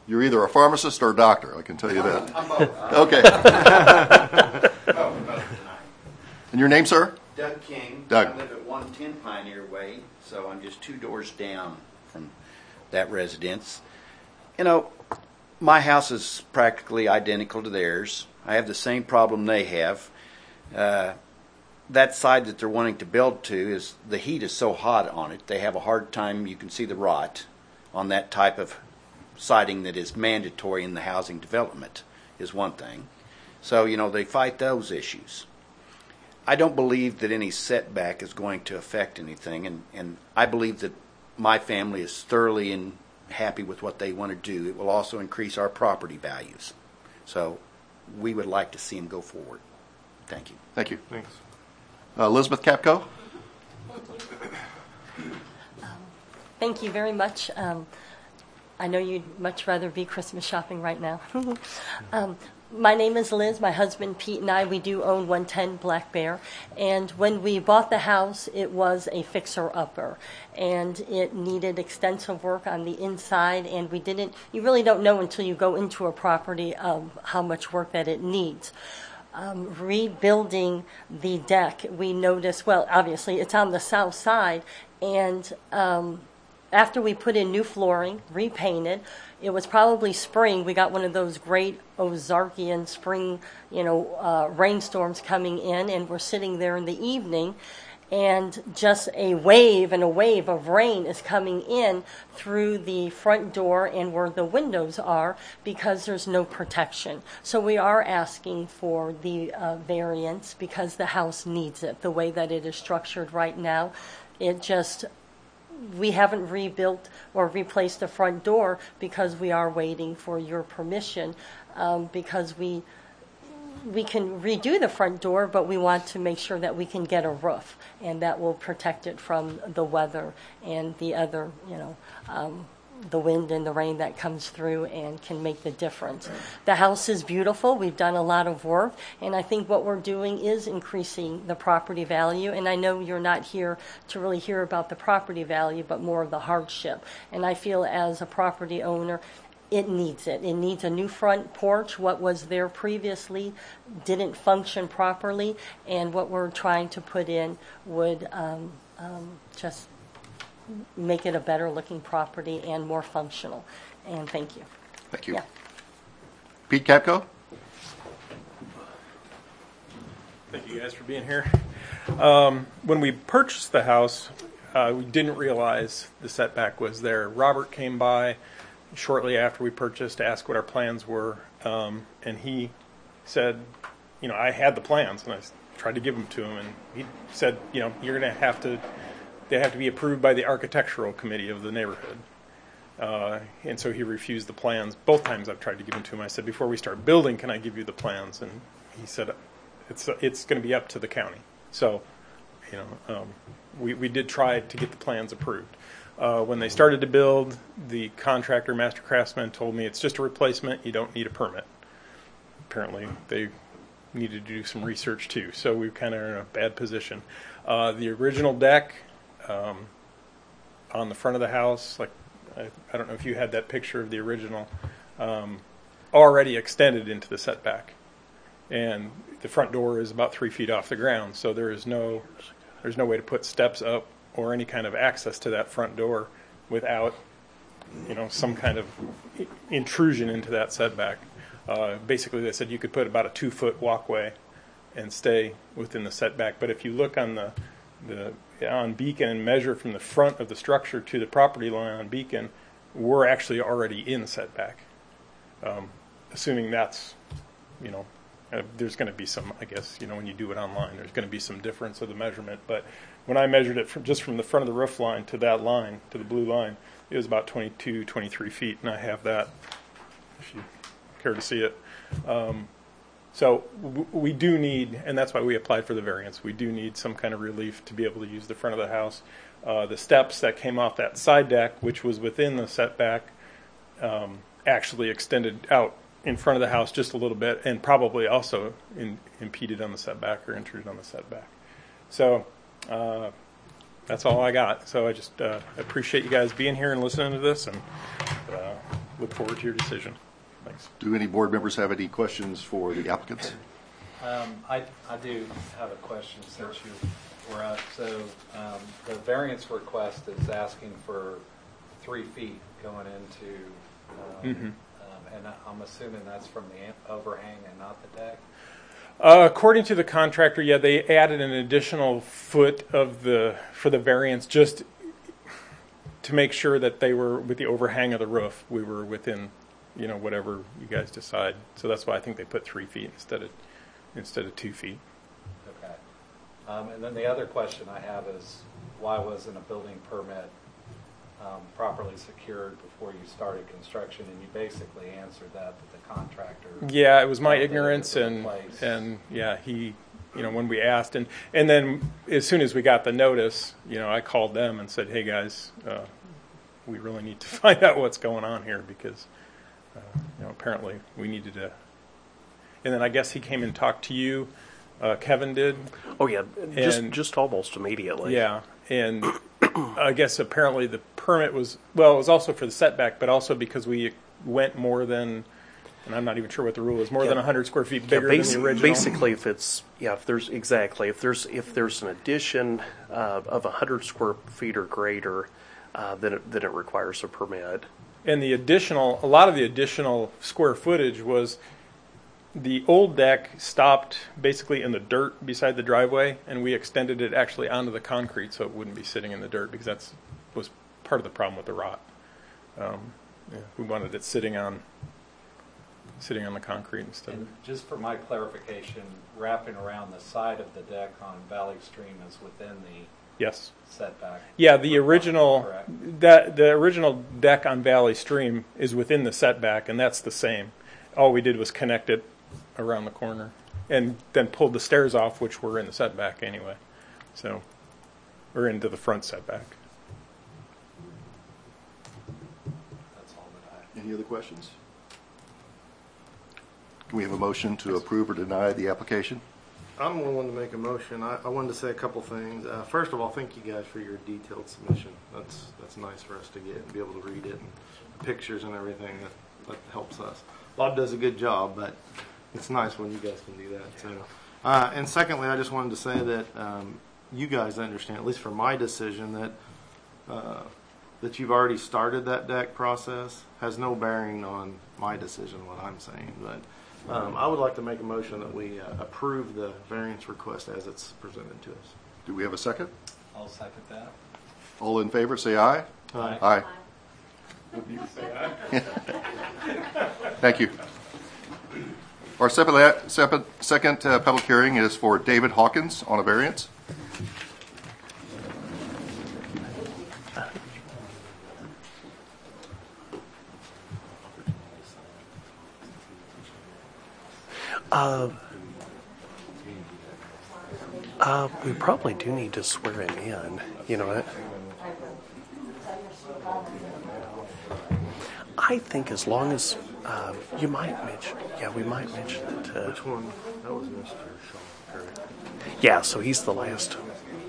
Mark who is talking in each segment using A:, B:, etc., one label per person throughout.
A: You're either a pharmacist or a doctor, I can tell you that.
B: I'm both.
A: Okay.
B: Both tonight.
A: And your name, sir?
B: Doug King.
A: Doug.
B: I live at 110 Pioneer Way, so I'm just 2 doors down from that residence. You know, my house is practically identical to theirs. I have the same problem they have. That side that they're wanting to build to is the heat is so hot on it. They have a hard time. You can see the rot on that type of siding that is mandatory in the housing development is one thing. So, you know, they fight those issues. I don't believe that any setback is going to affect anything, and I believe that my family is thoroughly and happy with what they want to do. It will also increase our property values. So we would like to see them go forward. Thank you.
A: Thank you.
C: Thanks.
A: Elizabeth Capco?
D: Thank you very much. I know you'd much rather be Christmas shopping right now. My name is Liz. My husband Pete and I, we do own 110 Black Bear. And when we bought the house, it was a fixer-upper. And it needed extensive work on the inside. And you really don't know until you go into a property how much work that it needs. Rebuilding the deck, we noticed, well, obviously it's on the south side. And after we put in new flooring, repainted, it was probably spring. We got one of those great Ozarkian spring, rainstorms coming in, and we're sitting there in the evening, and just a wave of rain is coming in through the front door and where the windows are because there's no protection. So we are asking for the variance because the house needs it. The way that it is structured right now, we haven't rebuilt or replaced the front door because we are waiting for your permission because we can redo the front door, but we want to make sure that we can get a roof, and that will protect it from the weather and the other, the wind and the rain that comes through and can make the difference. The house is beautiful. We've done a lot of work, and I think what we're doing is increasing the property value. And I know you're not here to really hear about the property value, but more of the hardship. And I feel as a property owner, it needs it. It needs a new front porch. What was there previously didn't function properly, and what we're trying to put in would just make it a better looking property and more functional. And thank you.
A: Thank you.
D: Yeah.
A: Pete Capco?
C: Thank you guys for being here. When we purchased the house, we didn't realize the setback was there. Robert came by shortly after we purchased to ask what our plans were, and he said, I had the plans, and I tried to give them to him, and he said, you're going to have to, they have to be approved by the architectural committee of the neighborhood. And so he refused the plans. Both times I've tried to give them to him. I said, before we start building, can I give you the plans? And he said, it's going to be up to the county. So, we did try to get the plans approved. When they started to build, the contractor, Master Craftsman, told me it's just a replacement. You don't need a permit. Apparently, they needed to do some research too. So we kind of are in a bad position. The original deck on the front of the house, like I don't know if you had that picture of the original, already extended into the setback, and the front door is about 3 feet off the ground. So there's no way to put steps up or any kind of access to that front door without, some kind of intrusion into that setback. Basically, they said you could put about a 2-foot walkway and stay within the setback. But if you look on on Beacon and measure from the front of the structure to the property line on Beacon, we're actually already in setback. Assuming that's, there's going to be some, I guess, when you do it online, there's going to be some difference of the measurement. But when I measured it just from the front of the roof line to that line, to the blue line, it was about 22, 23 feet, and I have that, if you care to see it. So we do need, and that's why we applied for the variance, we do need some kind of relief to be able to use the front of the house. The steps that came off that side deck, which was within the setback, actually extended out in front of the house just a little bit, and probably also impeded on the setback or intruded on the setback. So that's all I got. So I just appreciate you guys being here and listening to this, and look forward to your decision. Thanks.
A: Do any board members have any questions for the applicants?
E: I do have a question since you were up. So the variance request is asking for 3 feet going into, and I'm assuming that's from the overhang and not the deck?
C: According to the contractor, yeah, they added an additional foot for the variance just to make sure that they were with the overhang of the roof. We were within, whatever you guys decide. So that's why I think they put 3 feet instead of 2 feet.
E: Okay. And then the other question I have is, why wasn't a building permit properly secured before you started construction? And you basically answered that the contractor.
C: Yeah, it was my
E: felt that it
C: ignorance,
E: was in place.
C: and yeah, he, when we asked, and then as soon as we got the notice, I called them and said, hey guys, we really need to find out what's going on here because, apparently we needed to. And then I guess he came and talked to you, Kevin did.
F: Oh yeah, just almost immediately.
C: Yeah, and I guess apparently the permit was, it was also for the setback, but also because we went more than, and I'm not even sure what the rule is, more than 100 square feet bigger than the original.
F: Basically, if there's an addition of 100 square feet or greater, then it requires a permit.
C: And a lot of the additional square footage was the old deck stopped basically in the dirt beside the driveway, and we extended it actually onto the concrete so it wouldn't be sitting in the dirt because that was part of the problem with the rot. We wanted it sitting on the concrete instead.
E: And just for my clarification, wrapping around the side of the deck on Valley Stream is within the
C: Yes.
E: setback.
C: Yeah, the original the original deck on Valley Stream is within the setback, and that's the same. All we did was connect it around the corner, and then pulled the stairs off, which were in the setback anyway. So we're into the front setback.
E: That's all that I have.
A: Any other questions? Can we have a motion to approve or deny the application?
G: I'm willing to make a motion. I wanted to say a couple things. First of all, thank you guys for your detailed submission. That's nice for us to get and be able to read it, and pictures and everything. That helps us. Bob does a good job, but it's nice when you guys can do that too. And secondly, I just wanted to say that you guys understand, at least for my decision, that you've already started that deck process has no bearing on my decision, what I'm saying. But I would like to make a motion that we approve the variance request as it's presented to us.
A: Do we have a second?
E: I'll second that.
A: All in favor, say aye.
G: Aye.
A: Aye. Thank you. Our second public hearing is for David Hawkins on a variance.
F: We probably do need to swear him in. You know what? I think as long as you might mention, we might mention that.
G: Which one? That was Mr. Shaw, correct?
F: Yeah, so he's the last.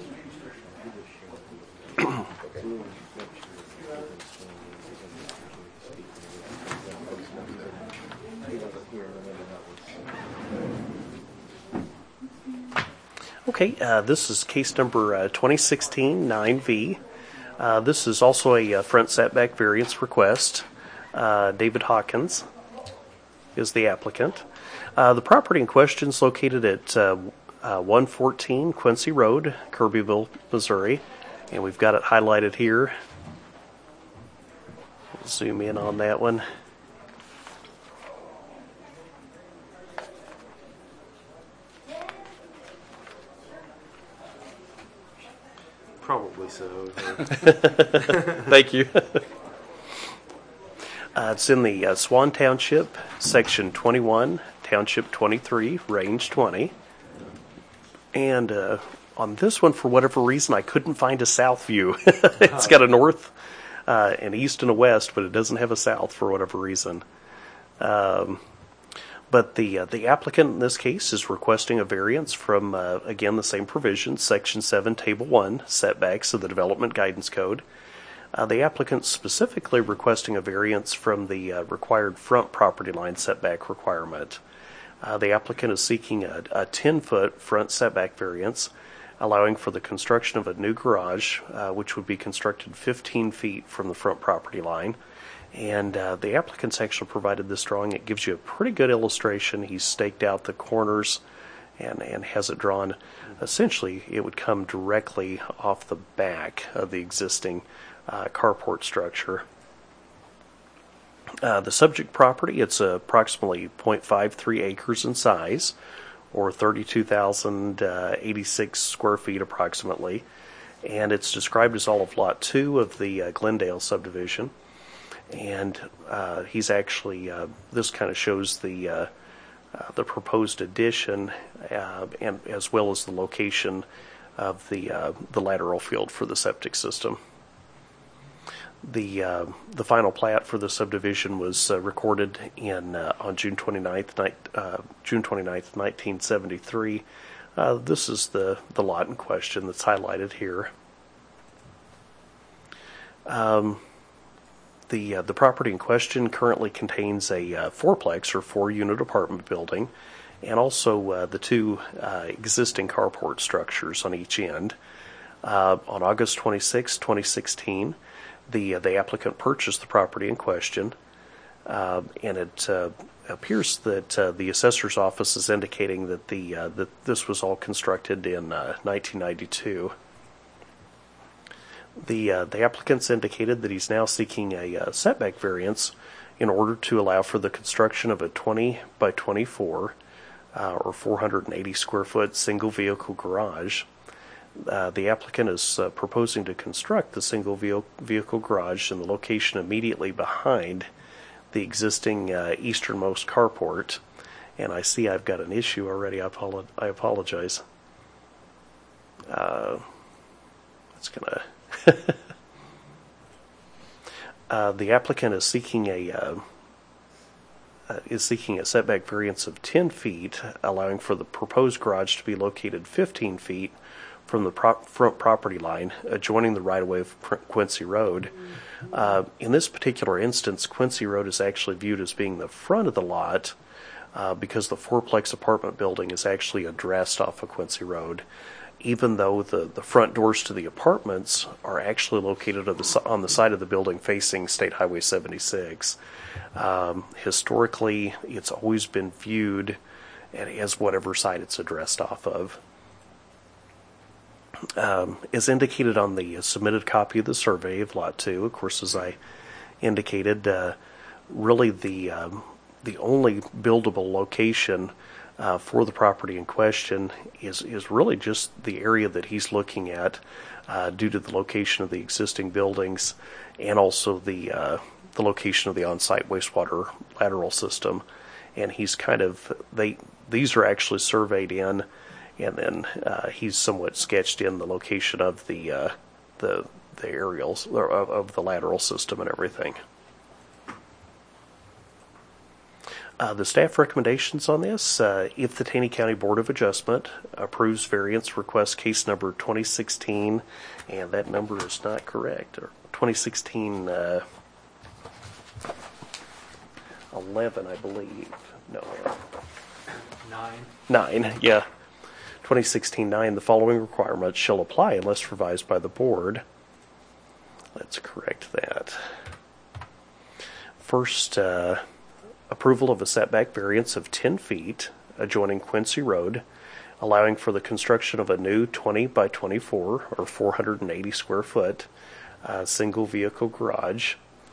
F: Okay, this is case number 2016-9V. This is also a front setback variance request. David Hawkins is the applicant. The property in question is located at 114 Quincy Road, Kirbyville, Missouri. And we've got it highlighted here. Zoom in on that one.
G: Probably so.
F: Thank you. It's in the Swan Township, Section 21, Township 23, Range 20. And on this one, for whatever reason, I couldn't find a south view. It's got a north, an east, and a west, but it doesn't have a south for whatever reason. But the applicant in this case is requesting a variance from, again, the same provision, Section 7, Table 1, setbacks of the Development Guidance Code. The applicant specifically requesting a variance from the required front property line setback requirement. The applicant is seeking a 10-foot front setback variance, allowing for the construction of a new garage, which would be constructed 15 feet from the front property line. And the applicant's actually provided this drawing. It gives you a pretty good illustration. He's staked out the corners and has it drawn. Essentially, it would come directly off the back of the existing carport structure. The subject property, it's approximately 0.53 acres in size, or 32,086 square feet approximately, and it's described as all of Lot 2 of the Glendale subdivision. And he's actually, this kind of shows the proposed addition, and as well as the location of the lateral field for the septic system. The final plat for the subdivision was recorded on June 29th, 1973. This is the lot in question that's highlighted here. The property in question currently contains a fourplex or 4-unit apartment building, and also the 2 existing carport structures on each end. On August 26, 2016, the applicant purchased the property in question, and it appears that the assessor's office is indicating that that this was all constructed in 1992. The applicant's indicated that he's now seeking a setback variance in order to allow for the construction of a 20 by 24 or 480 square foot single vehicle garage. The applicant is proposing to construct the single vehicle garage in the location immediately behind the existing easternmost carport. And I see I've got an issue already. I apologize. That's gonna. The applicant is seeking a setback variance of 10 feet, allowing for the proposed garage to be located 15 feet from the front property line, adjoining the right-of-way of Quincy Road. In this particular instance, Quincy Road is actually viewed as being the front of the lot because the fourplex apartment building is actually addressed off of Quincy Road, even though the front doors to the apartments are actually located on the side of the building facing State Highway 76. Historically, it's always been viewed as whatever side it's addressed off of. As indicated on the submitted copy of the survey of Lot 2, of course, as I indicated, really the only buildable location for the property in question is really just the area that he's looking at due to the location of the existing buildings and also the location of the on-site wastewater lateral system. And he's these are actually surveyed in, and then he's somewhat sketched in the location of the aerials of the lateral system and everything. The staff recommendations on this: if the Taney County Board of Adjustment approves variance request case number 2016, and that number is not correct, or 2016 11, I believe. No. 9, yeah. 2016-9, the following requirements shall apply unless revised by the board. Let's correct that. First, approval of a setback variance of 10 feet adjoining Quincy Road, allowing for the construction of a new 20 by 24 or 480 square foot single vehicle garage.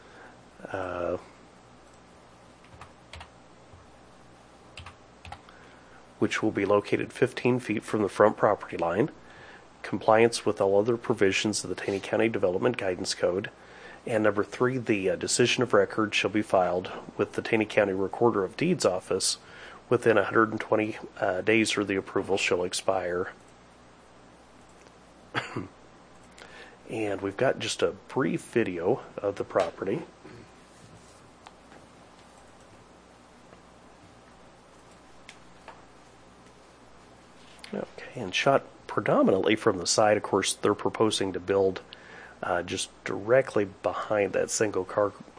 F: Which will be located 15 feet from the front property line, compliance with all other provisions of the Taney County Development Guidance Code. And number 3, the decision of record shall be filed with the Taney County Recorder of Deeds office within 120 days or the approval shall expire. And we've got just a brief video of the property. Okay, and shot predominantly from the side. Of course, they're proposing to build just directly behind that single car